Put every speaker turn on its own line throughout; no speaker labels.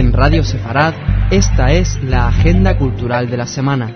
En Radio Sefarad, esta es la agenda cultural de la semana.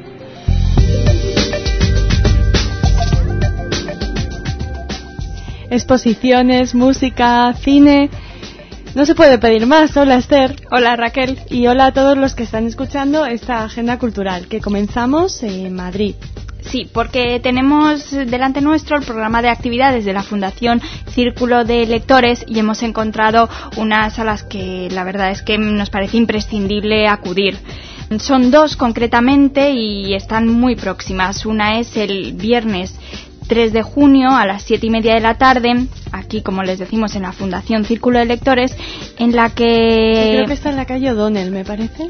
Exposiciones, música, cine. No se puede pedir más. Hola Esther.
Hola Raquel.
Y hola a todos los que están escuchando esta agenda cultural que comenzamos en Madrid.
Sí, porque tenemos delante nuestro el programa de actividades de la Fundación Círculo de Lectores y hemos encontrado unas a las que la verdad es que nos parece imprescindible acudir. Son dos concretamente y están muy próximas. Una es el viernes 3 de junio a las 7:30 de la tarde, aquí como les decimos en la Fundación Círculo de Lectores, en la que...
Yo creo que está en la calle O'Donnell, me parece.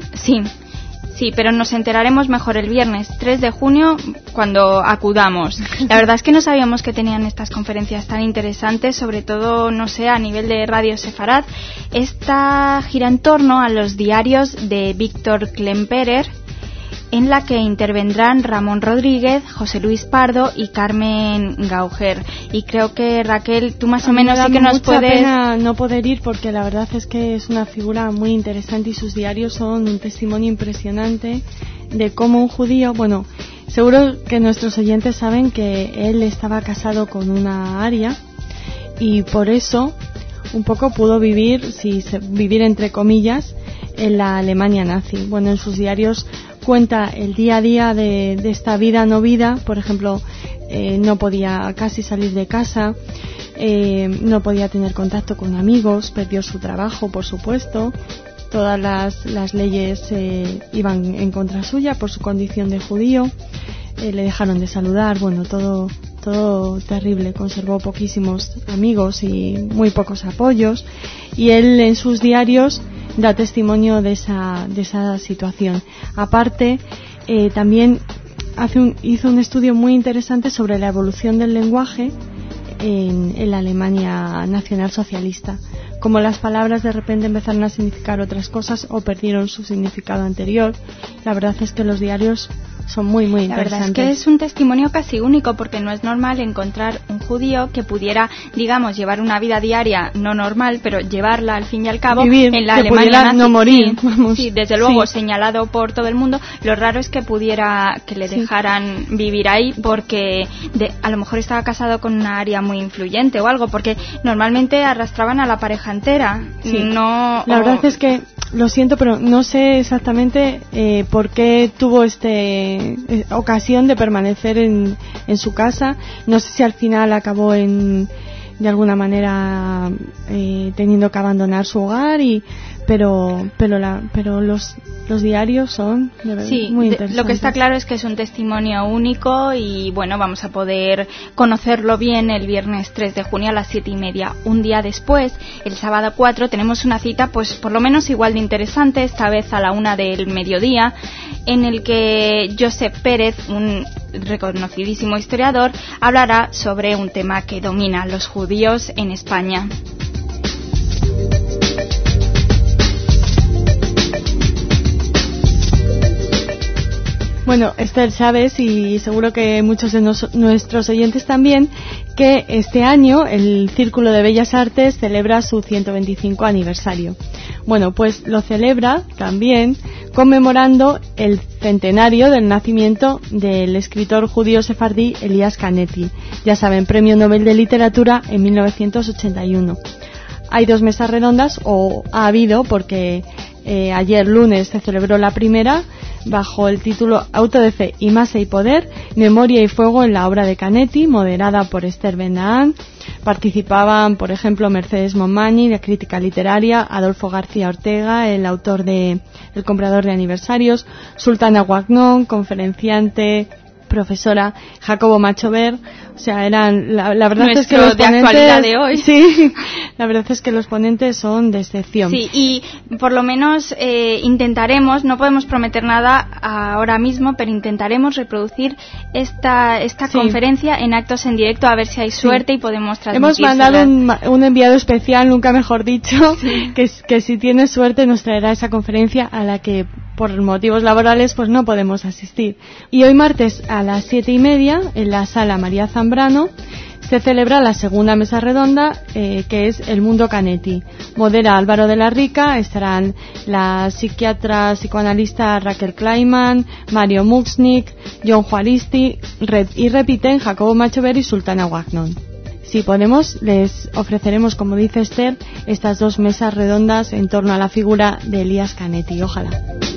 Sí, pero nos enteraremos mejor el viernes 3 de junio cuando acudamos. La verdad es que no sabíamos que tenían estas conferencias tan interesantes, sobre todo, no sé, a nivel de Radio Sefarad. Esta gira en torno a los diarios de Víctor Klemperer, en la que intervendrán Ramón Rodríguez, José Luis Pardo y Carmen Gauger. Y creo que, Raquel, tú más o menos sí que nos puedes...
Me da mucha pena no poder ir porque la verdad es que es una figura muy interesante y sus diarios son un testimonio impresionante de cómo un judío... Bueno, seguro que nuestros oyentes saben que él estaba casado con una aria y por eso un poco pudo vivir entre comillas, en la Alemania nazi. Bueno, en sus diarios cuenta el día a día de esta vida no vida. Por ejemplo, no podía casi salir de casa, no podía tener contacto con amigos, perdió su trabajo, por supuesto. Todas las leyes iban en contra suya por su condición de judío. Le dejaron de saludar, bueno, todo terrible. Conservó poquísimos amigos y muy pocos apoyos. Y él en sus diarios da testimonio de esa situación. Aparte, también hizo un estudio muy interesante sobre la evolución del lenguaje en la Alemania nacionalsocialista. Como las palabras de repente empezaron a significar otras cosas o perdieron su significado anterior. La verdad es que los diarios son muy interesantes.
La verdad es que es un testimonio casi único porque no es normal encontrar un judío que pudiera, digamos, llevar una vida diaria no normal, pero llevarla al fin y al cabo
vivir,
en la
que
Alemania nazi.
No morir, vamos.
Sí, desde luego, señalado por todo el mundo. Lo raro es que le dejaran vivir ahí porque a lo mejor estaba casado con una aria muy influyente o algo, porque normalmente arrastraban a la pareja entera.
Sí.
La
verdad es que lo siento, pero no sé exactamente por qué tuvo ocasión de permanecer en su casa. No sé si al final acabó de alguna manera teniendo que abandonar su hogar pero los diarios son muy interesantes.
Lo que está claro es que es un testimonio único y bueno, vamos a poder conocerlo bien el viernes 3 de junio a las 7:30. Un día después, el sábado 4, tenemos una cita pues por lo menos igual de interesante, esta vez a la 1 del mediodía, en el que Josep Pérez, un reconocidísimo historiador, hablará sobre un tema que domina a los judíos en España.
Bueno, Esther, sabes, y seguro que muchos de nuestros oyentes también, que este año el Círculo de Bellas Artes celebra su 125 aniversario. Bueno, pues lo celebra también conmemorando el centenario del nacimiento del escritor judío sefardí Elías Canetti. Ya saben, Premio Nobel de Literatura en 1981. Hay 2 mesas redondas, o ha habido, porque ayer lunes se celebró la primera, bajo el título Auto de Fe y Masa y Poder, Memoria y Fuego en la obra de Canetti, moderada por Esther Ben-Nahán. Participaban, por ejemplo, Mercedes Monmany, de Crítica Literaria, Adolfo García Ortega, el autor de El comprador de aniversarios, Sultana Guagnón, conferenciante, profesora, Jacobo Machover. O sea, eran la verdad es que los ponentes de actualidad de hoy. Sí, la verdad es que los ponentes son de excepción.
Sí, y por lo menos intentaremos, no podemos prometer nada ahora mismo, pero intentaremos reproducir esta conferencia en actos en directo, a ver si hay suerte y podemos transmitirla.
Hemos mandado un enviado especial, nunca mejor dicho, que si tiene suerte nos traerá esa conferencia a la que por motivos laborales pues no podemos asistir. Y hoy martes a las 7:30 en la sala María Zambrano se celebra la segunda mesa redonda, que es El Mundo Canetti. Modera Álvaro de la Rica, estarán la psiquiatra psicoanalista Raquel Kleiman, Mario Muxnik, John Juaristi, y repiten Jacobo Machover y Sultana Wagnon. Si podemos, les ofreceremos, como dice Esther, estas 2 mesas redondas en torno a la figura de Elías Canetti. Ojalá.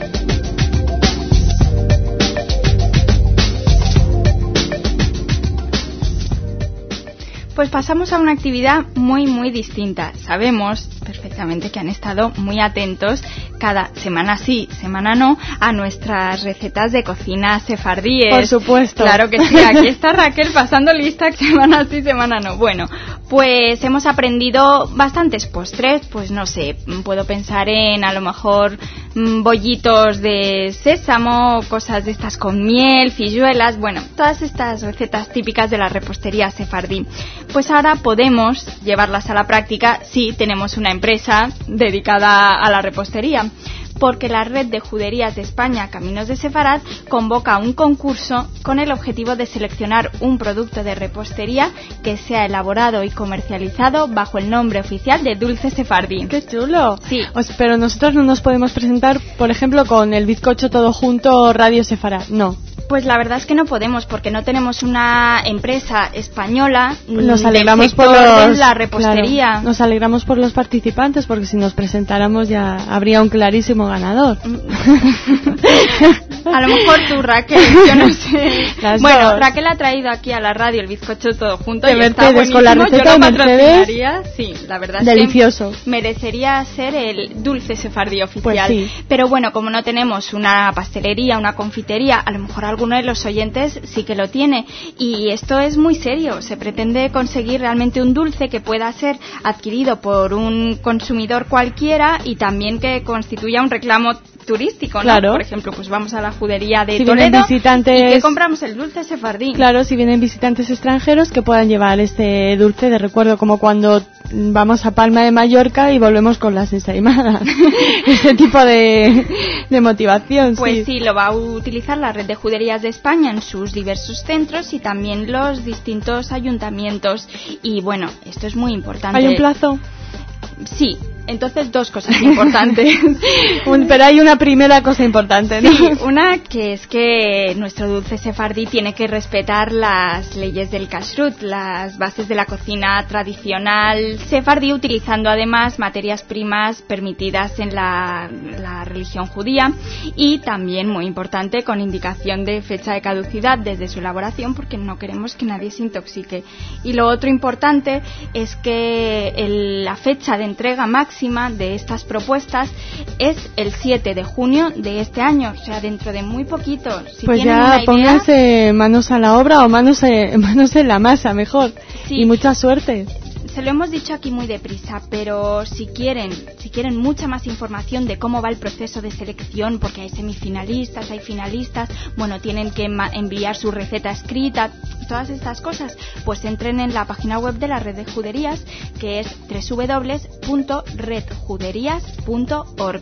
Pues pasamos a una actividad muy distinta. Sabemos perfectamente que han estado muy atentos cada semana sí, semana no, a nuestras recetas de cocina sefardíes.
Por supuesto.
Claro que sí, aquí está Raquel pasando lista semana sí, semana no. Bueno, pues hemos aprendido bastantes postres, pues no sé, puedo pensar en a lo mejor bollitos de sésamo, cosas de estas con miel, filluelas, bueno, todas estas recetas típicas de la repostería sefardí. Pues ahora podemos llevarlas a la práctica si tenemos una empresa dedicada a la repostería, porque la Red de Juderías de España, Caminos de Sefarad, convoca un concurso con el objetivo de seleccionar un producto de repostería que sea elaborado y comercializado bajo el nombre oficial de dulce sefardí.
¡Qué chulo!
Sí.
Pero nosotros no nos podemos presentar, por ejemplo, con el bizcocho todo junto Radio Sefarad, no.
Pues la verdad es que no podemos, porque no tenemos una empresa española
nos alegramos
del sector
por
de la repostería.
Claro, nos alegramos por los participantes, porque si nos presentáramos ya habría un clarísimo ganador.
A lo mejor tú, Raquel, yo no sé. Bueno,
dos.
Raquel ha traído aquí a la radio el bizcocho todo junto
de
y
Mercedes,
está buenísimo.
con la receta
yo lo
de
patrocinaría. Sí, la verdad
delicioso.
Es que merecería ser el dulce sefardí oficial.
Pues sí.
Pero bueno, como no tenemos una pastelería, una confitería, a lo mejor alguno de los oyentes sí que lo tiene. Y esto es muy serio. Se pretende conseguir realmente un dulce que pueda ser adquirido por un consumidor cualquiera y también que constituya un reclamo turístico, ¿no?
Claro.
Por ejemplo, pues vamos a la judería de
si
Toledo
visitantes,
y que compramos el dulce sefardí.
Claro, si vienen visitantes extranjeros que puedan llevar este dulce de recuerdo, como cuando vamos a Palma de Mallorca y volvemos con las ensaimadas. Ese tipo de motivación.
Pues sí, lo va a utilizar la Red de Juderías de España en sus diversos centros y también los distintos ayuntamientos. Y bueno, esto es muy importante.
¿Hay un plazo?
Sí. Entonces, 2 cosas importantes.
Pero hay una primera cosa importante, ¿no?
Sí, una que es que nuestro dulce sefardí tiene que respetar las leyes del kashrut, las bases de la cocina tradicional sefardí, utilizando además materias primas permitidas en la religión judía y también, muy importante, con indicación de fecha de caducidad desde su elaboración, porque no queremos que nadie se intoxique. Y lo otro importante es que la fecha de entrega máxima de estas propuestas es el 7 de junio de este año, o sea, dentro de muy poquito. Si
pues
tienen
ya
una idea,
pónganse manos a la obra o manos en la masa, mejor.
Sí.
Y mucha suerte.
Se lo hemos dicho aquí muy deprisa, pero si quieren mucha más información de cómo va el proceso de selección, porque hay semifinalistas, hay finalistas, bueno, tienen que enviar su receta escrita, todas estas cosas, pues entren en la página web de la Red de Juderías, que es www.redjuderías.org.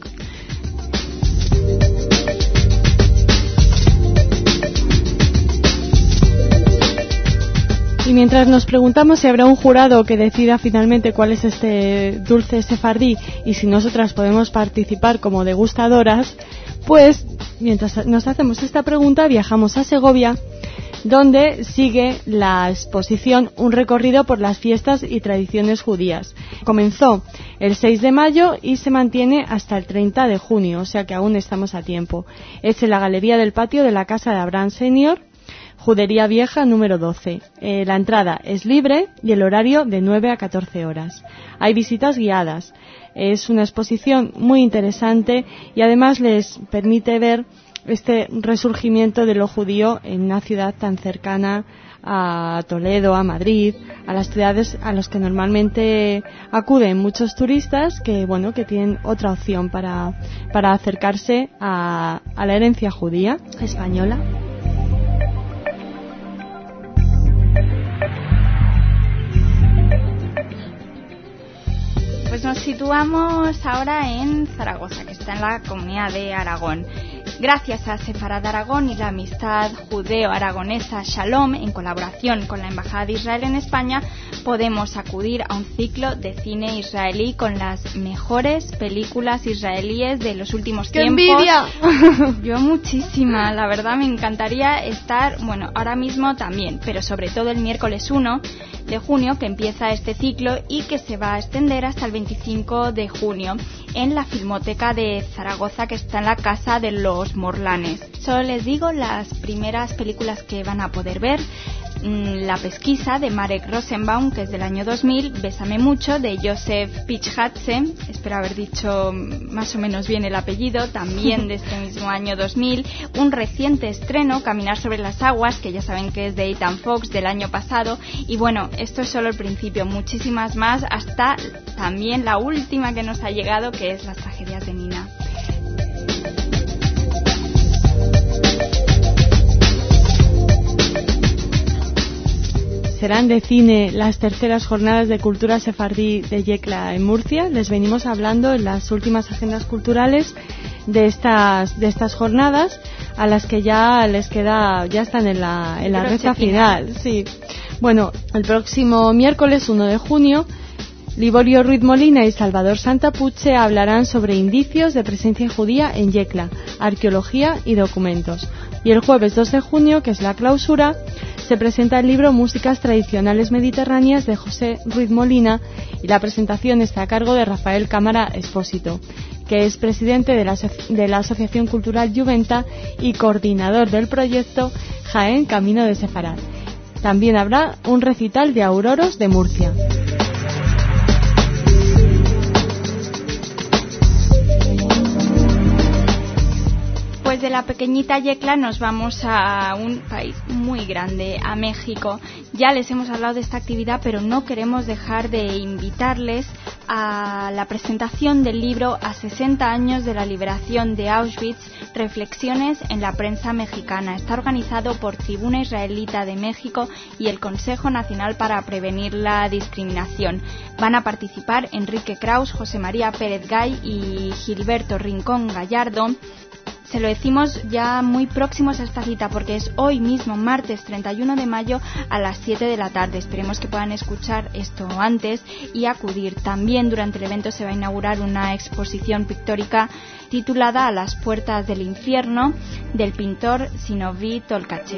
Y mientras nos preguntamos si habrá un jurado que decida finalmente cuál es este dulce sefardí y si nosotras podemos participar como degustadoras, pues mientras nos hacemos esta pregunta viajamos a Segovia, donde sigue la exposición Un recorrido por las fiestas y tradiciones judías. Comenzó el 6 de mayo y se mantiene hasta el 30 de junio, o sea que aún estamos a tiempo. Es en la Galería del Patio de la Casa de Abraham Senior, Judería Vieja número 12. La entrada es libre y el horario de 9 a 14 horas. Hay visitas guiadas. Es una exposición muy interesante y además les permite ver este resurgimiento de lo judío en una ciudad tan cercana a Toledo, a Madrid, a las ciudades a las que normalmente acuden muchos turistas que tienen otra opción para acercarse a la herencia judía española.
Pues nos situamos ahora en Zaragoza, que está en la Comunidad de Aragón. Gracias a Sefarad Aragón y la amistad judeo-aragonesa Shalom, en colaboración con la Embajada de Israel en España, podemos acudir a un ciclo de cine israelí con las mejores películas israelíes de los últimos tiempos.
¡Qué envidia!
Yo muchísima, la verdad me encantaría estar, bueno, ahora mismo también, pero sobre todo el miércoles 1 de junio, que empieza este ciclo y que se va a extender hasta el 25 de junio en la Filmoteca de Zaragoza, que está en la Casa de los Morlanes. Solo les digo las primeras películas que van a poder ver: La pesquisa, de Marek Rosenbaum, que es del año 2000, Bésame mucho, de Josef Pichhatze, espero haber dicho más o menos bien el apellido, también de este mismo año 2000, un reciente estreno, Caminar sobre las aguas, que ya saben que es de Ethan Fox, del año pasado, y bueno, esto es solo el principio, muchísimas más, hasta también la última que nos ha llegado, que es Las tragedias de Nina.
Serán de cine las terceras jornadas de cultura sefardí de Yecla en Murcia. Les venimos hablando en las últimas agendas culturales de estas jornadas, a las que ya les queda, ya están en la recta final. Sí. Bueno, el próximo miércoles 1 de junio, Liborio Ruiz Molina y Salvador Santapuche hablarán sobre indicios de presencia judía en Yecla, arqueología y documentos. Y el jueves 2 de junio, que es la clausura, se presenta el libro Músicas Tradicionales Mediterráneas de José Ruiz Molina, y la presentación está a cargo de Rafael Cámara Expósito, que es presidente de la Asociación Cultural Juventa y coordinador del proyecto Jaén Camino de Sefarad. También habrá un recital de Auroros de Murcia.
Pues de la pequeñita Yecla nos vamos a un país muy grande, a México. Ya les hemos hablado de esta actividad, pero no queremos dejar de invitarles a la presentación del libro A 60 años de la liberación de Auschwitz, reflexiones en la prensa mexicana. Está organizado por Tribuna Israelita de México y el Consejo Nacional para Prevenir la Discriminación. Van a participar Enrique Kraus, José María Pérez Gay y Gilberto Rincón Gallardo. Se lo decimos ya muy próximos a esta cita, porque es hoy mismo, martes 31 de mayo a las 7 de la tarde. Esperemos que puedan escuchar esto antes y acudir. También durante el evento se va a inaugurar una exposición pictórica titulada A las puertas del infierno, del pintor Zinovy Tolkachev.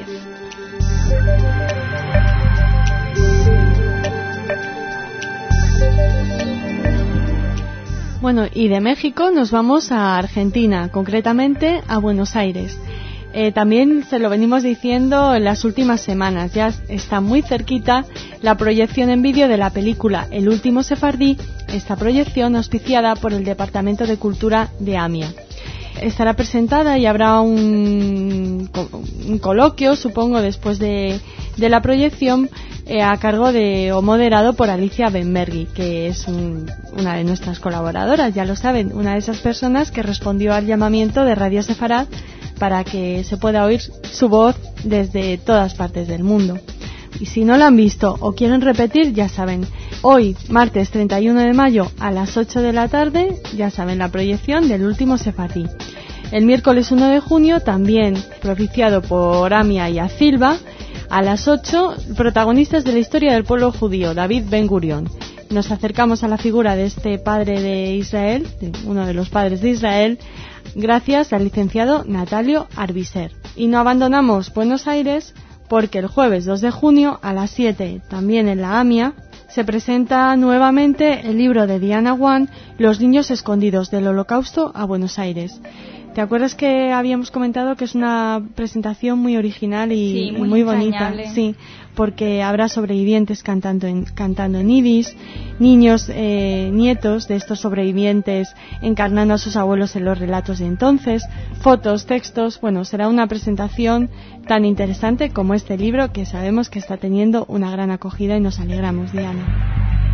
Bueno, y de México nos vamos a Argentina, concretamente a Buenos Aires. También se lo venimos diciendo en las últimas semanas, ya está muy cerquita la proyección en vídeo de la película El último sefardí, esta proyección auspiciada por el Departamento de Cultura de AMIA. Estará presentada y habrá un coloquio, supongo, después de la proyección, a cargo o moderado por Alicia Benmergui, que es una de nuestras colaboradoras, ya lo saben, una de esas personas que respondió al llamamiento de Radio Sefarad para que se pueda oír su voz desde todas partes del mundo. Y si no la han visto o quieren repetir, ya saben, hoy, martes 31 de mayo a las 8 de la tarde, ya saben, la proyección del último sefardí. El miércoles 1 de junio, también propiciado por AMIA y ACILBA, a las 8, protagonistas de la historia del pueblo judío, David Ben Gurión. Nos acercamos a la figura de este padre de Israel, uno de los padres de Israel, gracias al licenciado Natalio Arbiser. Y no abandonamos Buenos Aires, porque el jueves 2 de junio a las 7, también en la AMIA, se presenta nuevamente el libro de Diana Wan, Los niños escondidos del Holocausto a Buenos Aires. ¿Te acuerdas que habíamos comentado que es una presentación muy original y muy bonita? Sí, porque habrá sobrevivientes cantando en yidis, niños, nietos de estos sobrevivientes encarnando a sus abuelos en los relatos de entonces, fotos, textos. Bueno, será una presentación tan interesante como este libro, que sabemos que está teniendo una gran acogida y nos alegramos, Diana.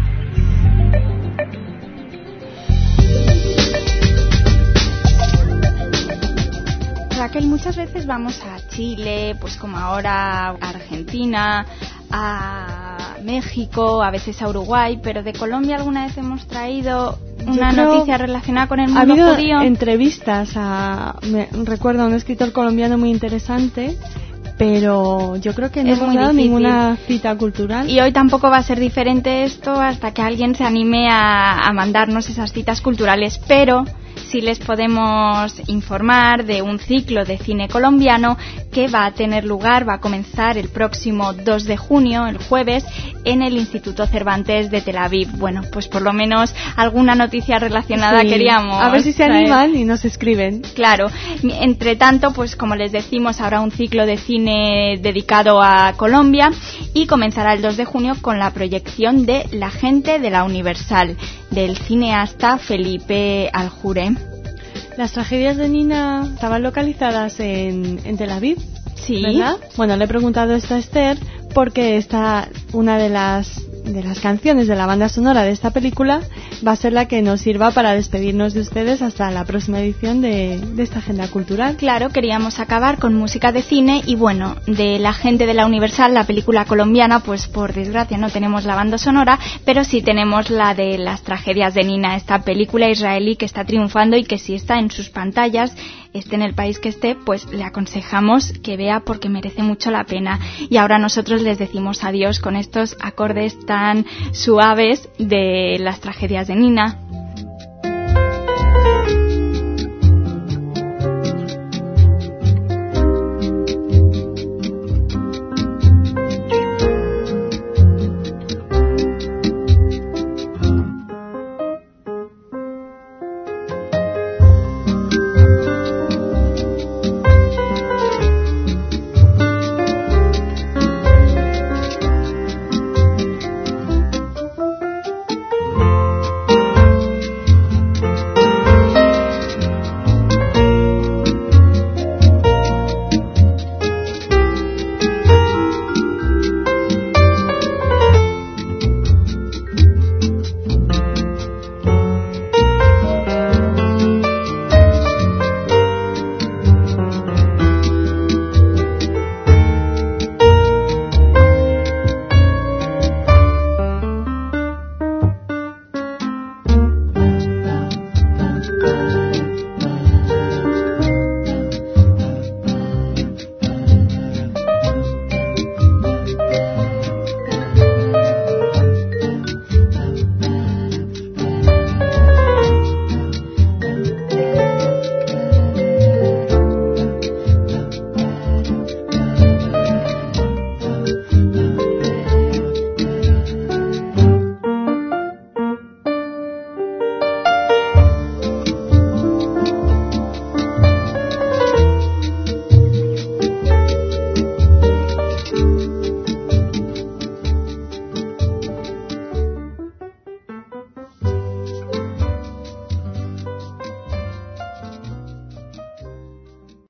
Raquel, muchas veces vamos a Chile, pues como ahora a Argentina, a México, a veces a Uruguay, pero de Colombia alguna vez hemos traído una noticia relacionada con el mundo
judío. Ha
judío.
habido entrevistas recuerdo a un escritor colombiano muy interesante, pero yo creo que no hemos dado ninguna cita cultural.
Y hoy tampoco va a ser diferente esto hasta que alguien se anime a mandarnos esas citas culturales, pero sí les podemos informar de un ciclo de cine colombiano que va a tener lugar, va a comenzar el próximo 2 de junio, el jueves, en el Instituto Cervantes de Tel Aviv. Bueno, pues por lo menos alguna noticia relacionada queríamos.
A ver si se animan y nos escriben.
Claro. Entre tanto, pues como les decimos, habrá un ciclo de cine dedicado a Colombia y comenzará el 2 de junio con la proyección de La gente de la Universal, del cineasta Felipe Aljure.
Las tragedias de Nina estaban localizadas en Tel Aviv,
sí,
¿verdad? Bueno, le he preguntado esto a Esther porque una de las canciones de la banda sonora de esta película va a ser la que nos sirva para despedirnos de ustedes hasta la próxima edición de esta agenda cultural.
Claro, queríamos acabar con música de cine y bueno, de La gente de la Universal, la película colombiana, pues por desgracia no tenemos la banda sonora, pero sí tenemos la de Las tragedias de Nina, esta película israelí que está triunfando y que si está en sus pantallas, esté en el país que esté, pues le aconsejamos que vea porque merece mucho la pena. Y ahora nosotros les decimos adiós con estos acordes tan suaves de Las tragedias de Nina.